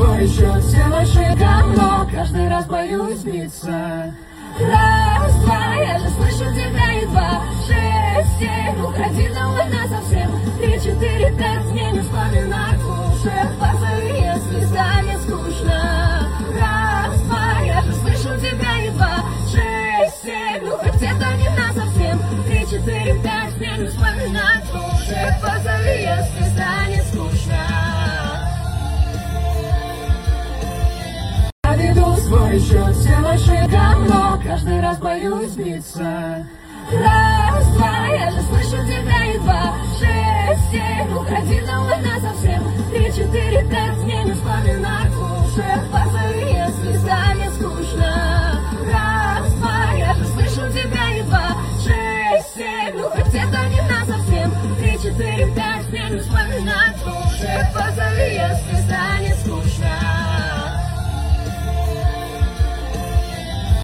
свой счет, все большие говно, каждый раз боюсь сбиться. Раз, два, я же слышу тебя едва. 6, 7, уходи домой насовсем. 3, 4, 5, мне не вспоминать лучше. Позови, если станет скучно. Раз, два, я же слышу тебя едва. 6, 7, ну хоть это не насовсем. 3, 4, 5, мне не вспоминать лучше. Позови, если станет скучно. Я веду свой счет, все большие говно, каждый раз боюсь сбиться. Раз, два, я же слышу тебя едва. 6, 7, уходи домой насовсем. 3, 4, 5, мне не